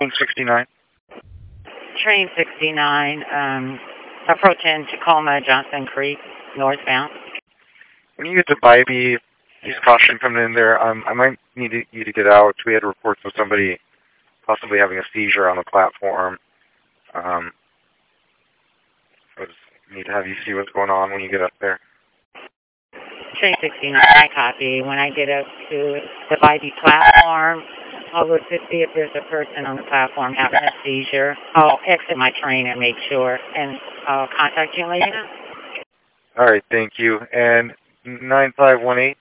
69. Train 69, approaching Tacoma, Johnson Creek, northbound. When you get to Bybee, use caution coming in there. I might need you to get out. We had reports of somebody possibly having a seizure on the platform. I just need to have you see what's going on when you get up there. Train 69, I copy. When I get up to the Bybee platform, I'll look to see if there's a person on the platform having a seizure. I'll exit my train and make sure, and I'll contact you later. All right, thank you. And 9518.